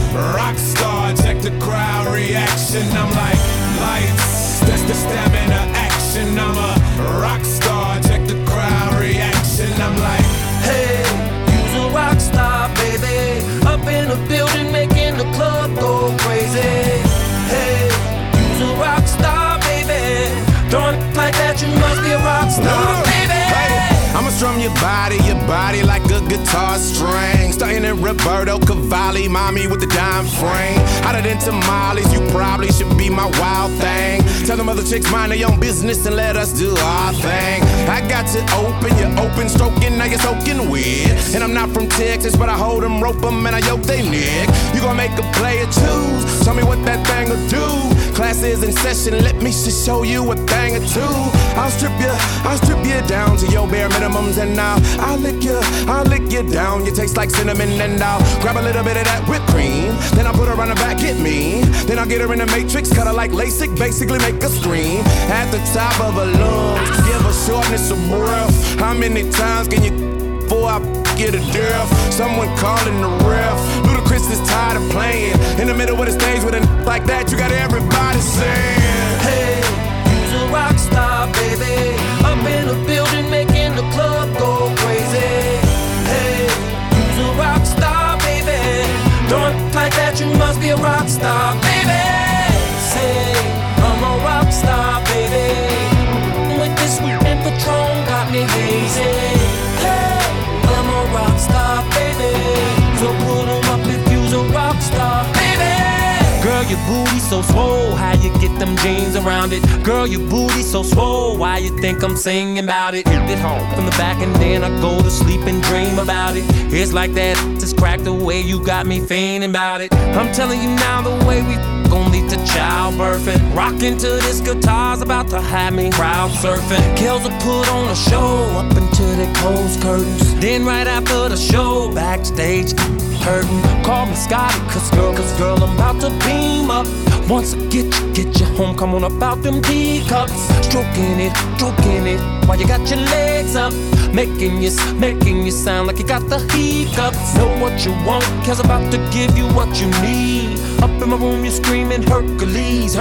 rock star. Check the crowd reaction. I'm like lights, that's the stamina action. I'm a rock star. Check the crowd reaction. I'm like, hey, you's a rock star, baby. Up in the building, making the club go crazy. Hey, you's a rock star, baby. Don't act like that, you must be a rock star, baby. I'ma strum your body like a guitar string. Starting in Roberto Cavalli, mommy with the dime frame. Hotter than tamales, you probably should be my wild thing. Tell them other chicks mind their own business and let us do our thing. I got you open, you're open, stroking, now you're soaking wet. And I'm not from Texas, but I hold them, rope them, and I yoke they neck. You gon' make a player choose, tell me what that thing will do. Class is in session, let me just show you a thing or two. I'll strip you down to your bare minimums, and I'll lick you down. You taste like cinnamon, and I'll grab a little bit of that whipped cream. Then I'll put her on the back, get me. Then I'll get her in the matrix, cut her like LASIK, basically make her scream. At the top of her lungs, give her shortness of breath. How many times can you before I get a death? Someone calling the ref. Ludacris is tired of playing in the middle of the stage with a like that. You got everybody saying, hey, you's a rock star, baby. Up in the building, making the club go crazy. Hey, you's a rock star, baby. Don't act like that, you must be a rock star, baby. Say, I'm a rock star, baby. With this sweet and Patron got me hazy. Hey, I'm a rock star, baby. So put 'em up if you's a rock star, baby. Girl, your booty so swole, how you get them jeans around it? Girl, your booty so swole, why you think I'm singing about it? Hit it home from the back and then I go to sleep and dream about it. It's like that, it's cracked the way you got me fiending about it. I'm telling you now, the way we gon' lead to childbirth. And rockin' to this guitar's about to have me crowd surfing. Kels will put on a show up until they close curtains. Then right after the show, backstage hurtin'. Call me Scotty, cause girl, I'm about to beam up. Once I get you home, come on about them teacups. Stroking it, while you got your legs up. Making you sound like you got the hiccups. Know what you want, Kels about to give you what you need. Up in my room, you're screaming Hercules.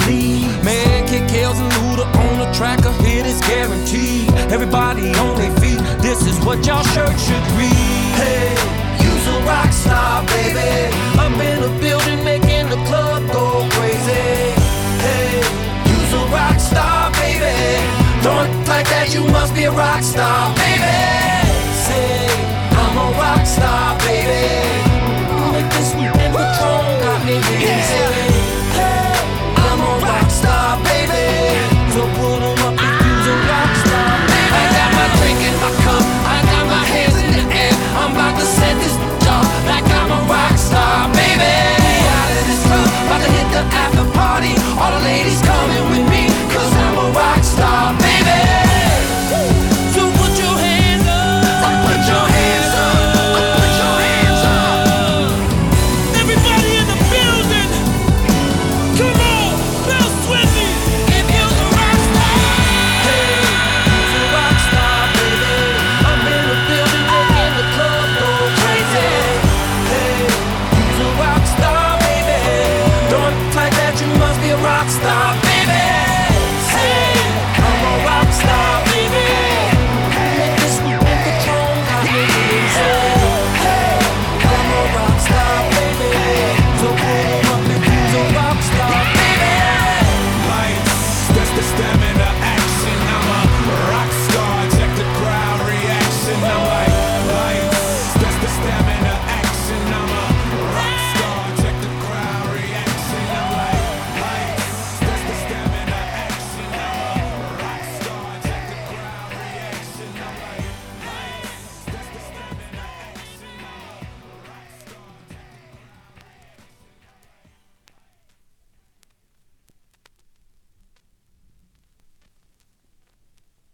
Man, Kid Kels and Luda on the track, a hit is guaranteed. Everybody on their feet, this is what y'all shirt should read. Hey, you's a rock star, baby. Up in the building, making the club go crazy. Hey, you's a rock star, baby. Don't act like that, you must be a rock star, baby.